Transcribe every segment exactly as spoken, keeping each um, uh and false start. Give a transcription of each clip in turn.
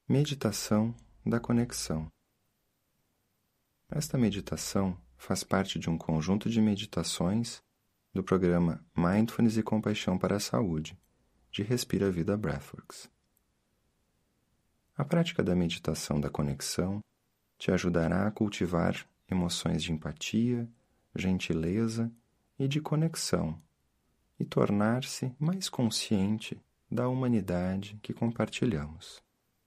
Meditação da conexão. Esta meditação faz parte de um conjunto de meditações do programa Mindfulness e Compaixão para a Saúde, de Respira Vida Breathworks. A prática da meditação da conexão te ajudará a cultivar emoções de empatia, gentileza e de conexão, e tornar-se mais consciente da humanidade que compartilhamos.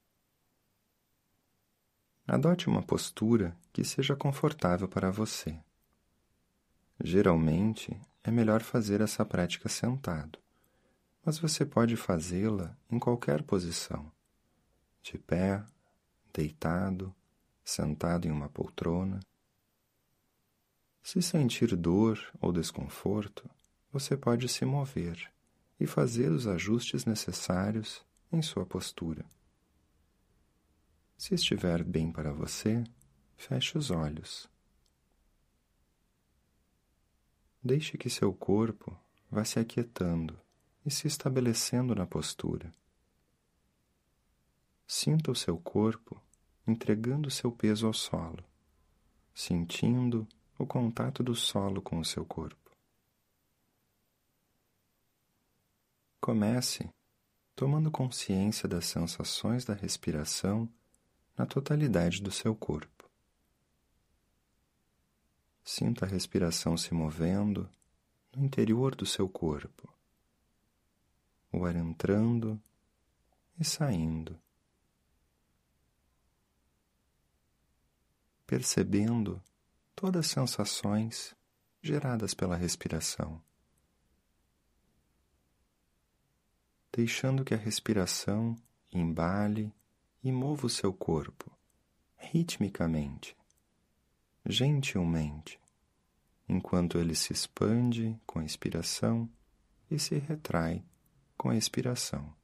Adote uma postura que seja confortável para você. Geralmente, é melhor fazer essa prática sentado, mas você pode fazê-la em qualquer posição, de pé, deitado, sentado em uma poltrona. Se sentir dor ou desconforto, você pode se mover e fazer os ajustes necessários em sua postura. Se estiver bem para você, feche os olhos. Deixe que seu corpo vá se aquietando e se estabelecendo na postura. Sinta o seu corpo entregando seu peso ao solo, sentindo o contato do solo com o seu corpo. Comece tomando consciência das sensações da respiração na totalidade do seu corpo. Sinta a respiração se movendo no interior do seu corpo, o ar entrando e saindo, percebendo todas as sensações geradas pela respiração, deixando que a respiração embale e mova o seu corpo, ritmicamente, gentilmente, enquanto ele se expande com a inspiração e se retrai com a expiração.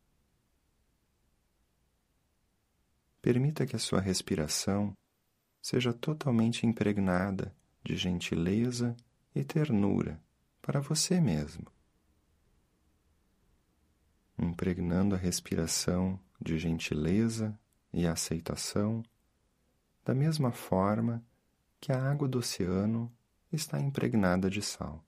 Permita que a sua respiração seja totalmente impregnada de gentileza e ternura para você mesmo, impregnando a respiração de gentileza e aceitação, da mesma forma que a água do oceano está impregnada de sal.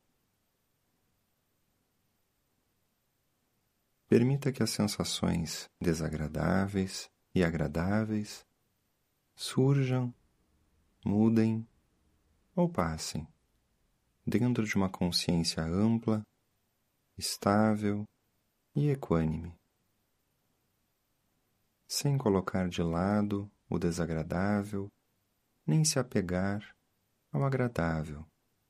Permita que as sensações desagradáveis e agradáveis surjam, mudem ou passem dentro de uma consciência ampla, estável e equânime, sem colocar de lado o desagradável, nem se apegar ao agradável,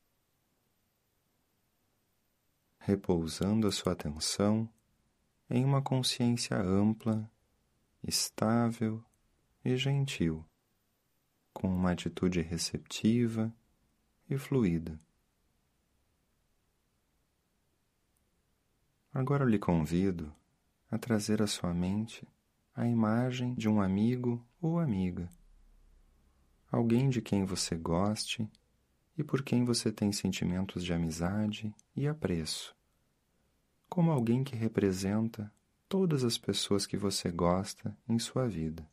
repousando a sua atenção em uma consciência ampla, estável e gentil, com uma atitude receptiva e fluida. Agora eu lhe convido a trazer à sua mente a imagem de um amigo ou amiga, alguém de quem você goste e por quem você tem sentimentos de amizade e apreço, como alguém que representa todas as pessoas que você gosta em sua vida.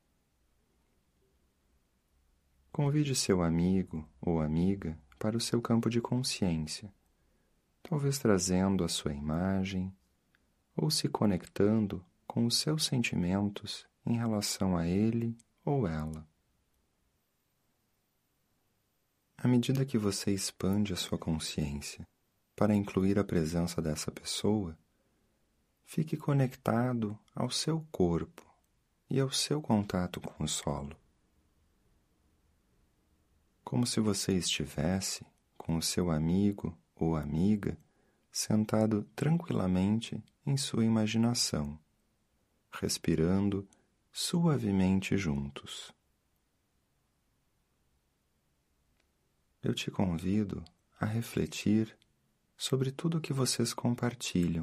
Convide seu amigo ou amiga para o seu campo de consciência, talvez trazendo a sua imagem ou se conectando com os seus sentimentos em relação a ele ou ela. À medida que você expande a sua consciência para incluir a presença dessa pessoa, fique conectado ao seu corpo e ao seu contato com o solo, como se você estivesse com o seu amigo ou amiga sentado tranquilamente em sua imaginação, respirando suavemente juntos. Eu te convido a refletir sobre tudo o que vocês compartilham,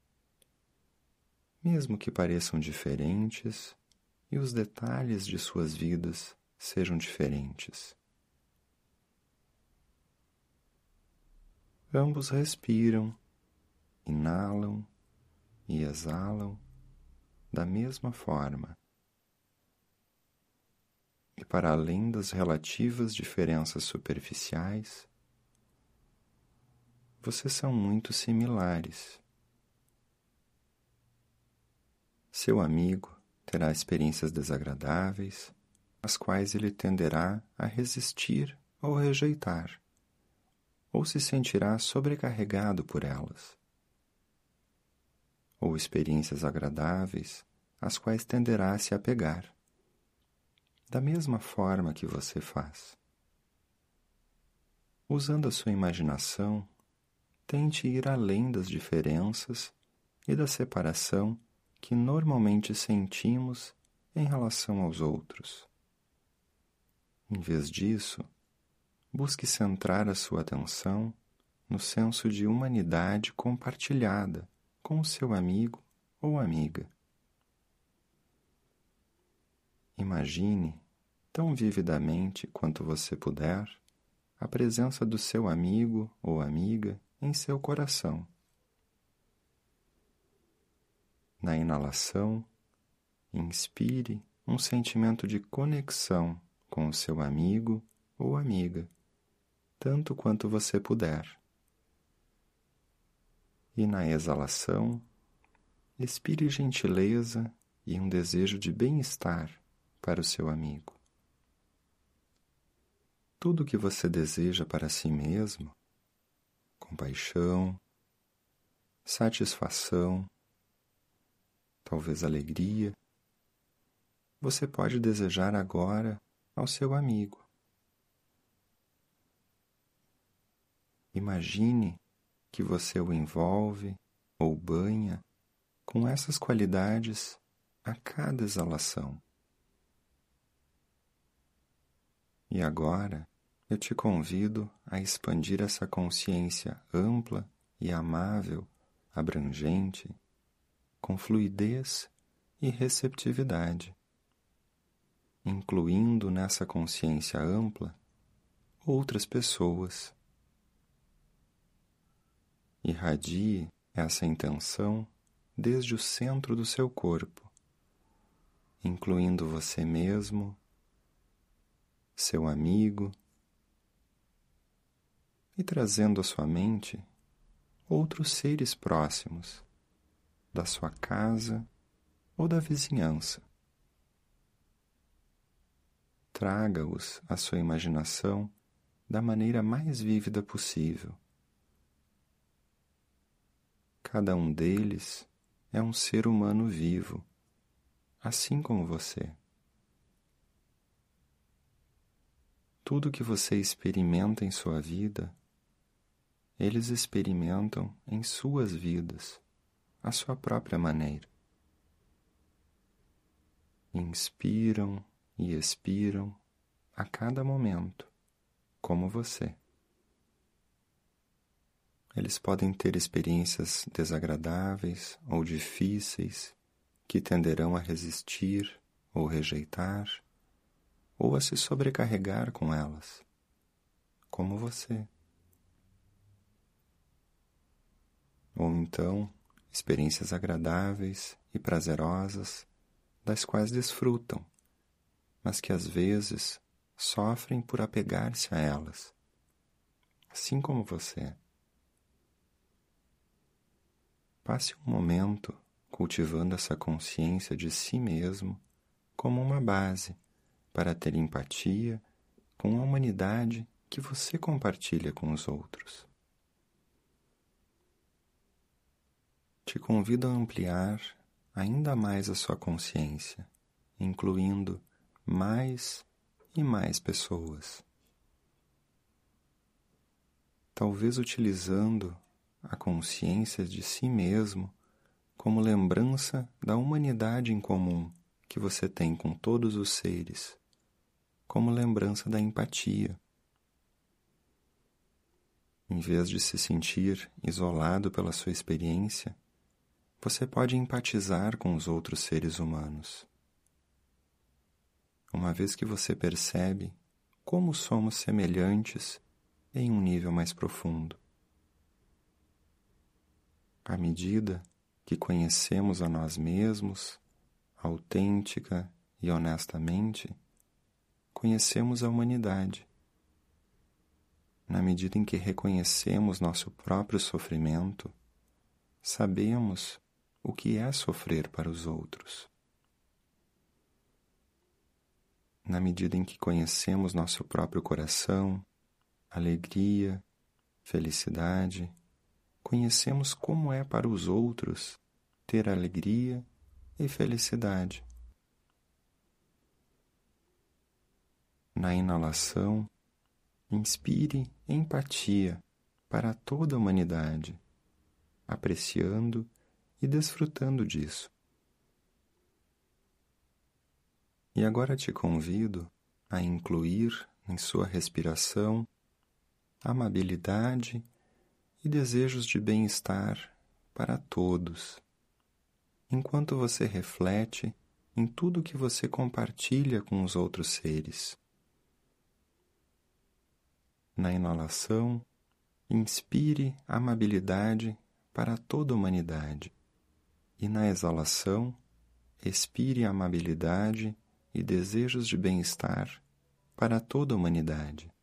mesmo que pareçam diferentes e os detalhes de suas vidas sejam diferentes. Ambos respiram, inalam e exalam da mesma forma, e para além das relativas diferenças superficiais, vocês são muito similares. Seu amigo terá experiências desagradáveis, as quais ele tenderá a resistir ou rejeitar, ou se sentirá sobrecarregado por elas. Ou experiências agradáveis, às quais tenderá a se apegar, da mesma forma que você faz. Usando a sua imaginação, tente ir além das diferenças e da separação que normalmente sentimos em relação aos outros. Em vez disso, busque centrar a sua atenção no senso de humanidade compartilhada com o seu amigo ou amiga. Imagine, tão vividamente quanto você puder, a presença do seu amigo ou amiga em seu coração. Na inalação, inspire um sentimento de conexão com o seu amigo ou amiga, tanto quanto você puder. E na exalação, expire gentileza e um desejo de bem-estar para o seu amigo. Tudo o que você deseja para si mesmo, compaixão, satisfação, talvez alegria, você pode desejar agora ao seu amigo. Imagine que você o envolve ou banha com essas qualidades a cada exalação. E agora eu te convido a expandir essa consciência ampla e amável, abrangente, com fluidez e receptividade, incluindo nessa consciência ampla outras pessoas. Irradie essa intenção desde o centro do seu corpo, incluindo você mesmo, seu amigo, e trazendo à sua mente outros seres próximos, da sua casa ou da vizinhança. Traga-os à sua imaginação da maneira mais vívida possível. Cada um deles é um ser humano vivo, assim como você. Tudo que você experimenta em sua vida, eles experimentam em suas vidas, à sua própria maneira. Inspiram e expiram a cada momento, como você. Eles podem ter experiências desagradáveis ou difíceis que tenderão a resistir ou rejeitar, ou a se sobrecarregar com elas, como você. Ou então, experiências agradáveis e prazerosas, das quais desfrutam, mas que às vezes sofrem por apegar-se a elas, assim como você. Passe um momento cultivando essa consciência de si mesmo como uma base para ter empatia com a humanidade que você compartilha com os outros. Te convido a ampliar ainda mais a sua consciência, incluindo mais e mais pessoas. Talvez utilizando a consciência de si mesmo como lembrança da humanidade em comum que você tem com todos os seres, como lembrança da empatia. Em vez de se sentir isolado pela sua experiência, você pode empatizar com os outros seres humanos. Uma vez que você percebe como somos semelhantes em um nível mais profundo. À medida que conhecemos a nós mesmos, autêntica e honestamente, conhecemos a humanidade. Na medida em que reconhecemos nosso próprio sofrimento, sabemos o que é sofrer para os outros. Na medida em que conhecemos nosso próprio coração, alegria, felicidade, conhecemos como é para os outros ter alegria e felicidade. Na inalação, inspire empatia para toda a humanidade, apreciando e desfrutando disso. E agora te convido a incluir em sua respiração amabilidade e desejos de bem-estar para todos, enquanto você reflete em tudo que você compartilha com os outros seres. Na inalação, inspire amabilidade para toda a humanidade, e na exalação, expire amabilidade e desejos de bem-estar para toda a humanidade.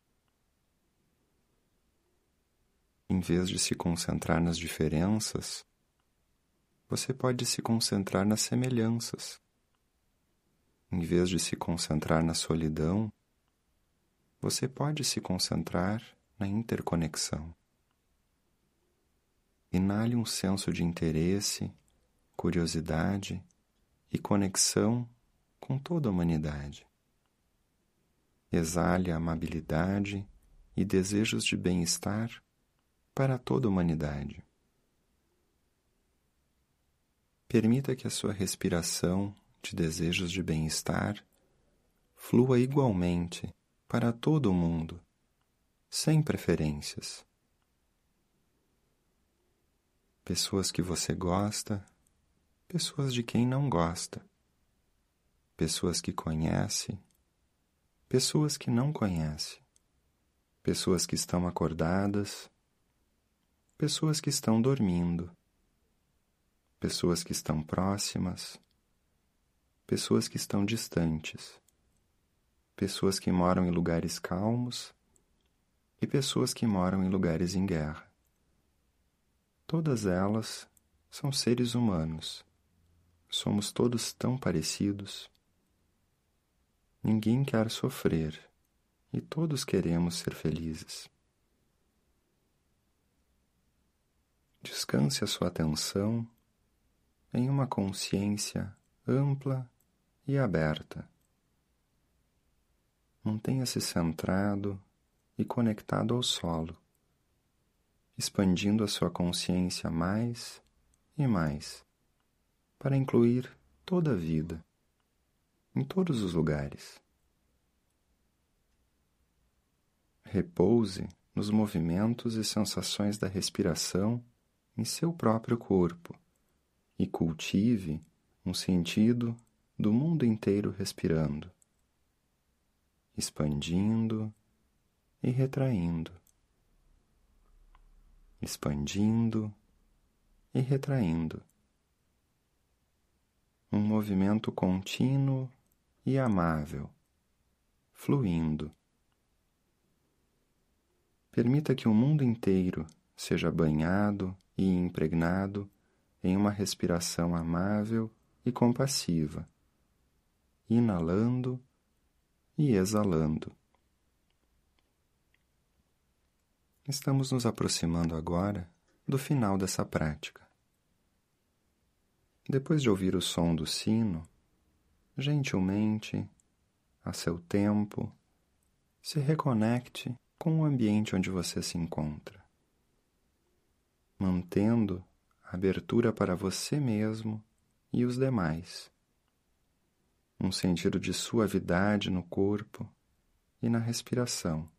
Em vez de se concentrar nas diferenças, você pode se concentrar nas semelhanças. Em vez de se concentrar na solidão, você pode se concentrar na interconexão. Inale um senso de interesse, curiosidade e conexão com toda a humanidade. Exale a amabilidade e desejos de bem-estar para toda a humanidade. Permita que a sua respiração de desejos de bem-estar flua igualmente para todo o mundo, sem preferências. Pessoas que você gosta, pessoas de quem não gosta, pessoas que conhece, pessoas que não conhece, pessoas que estão acordadas, pessoas que estão dormindo, pessoas que estão próximas, pessoas que estão distantes, pessoas que moram em lugares calmos e pessoas que moram em lugares em guerra. Todas elas são seres humanos. Somos todos tão parecidos. Ninguém quer sofrer e todos queremos ser felizes. Descanse a sua atenção em uma consciência ampla e aberta. Mantenha-se centrado e conectado ao solo, expandindo a sua consciência mais e mais, para incluir toda a vida, em todos os lugares. Repouse nos movimentos e sensações da respiração em seu próprio corpo e cultive um sentido do mundo inteiro respirando, expandindo e retraindo, expandindo e retraindo. Um movimento contínuo e amável, fluindo. Permita que o mundo inteiro seja banhado e impregnado em uma respiração amável e compassiva, inalando e exalando. Estamos nos aproximando agora do final dessa prática. Depois de ouvir o som do sino, gentilmente, a seu tempo, se reconecte com o ambiente onde você se encontra, mantendo a abertura para você mesmo e os demais, um sentido de suavidade no corpo e na respiração.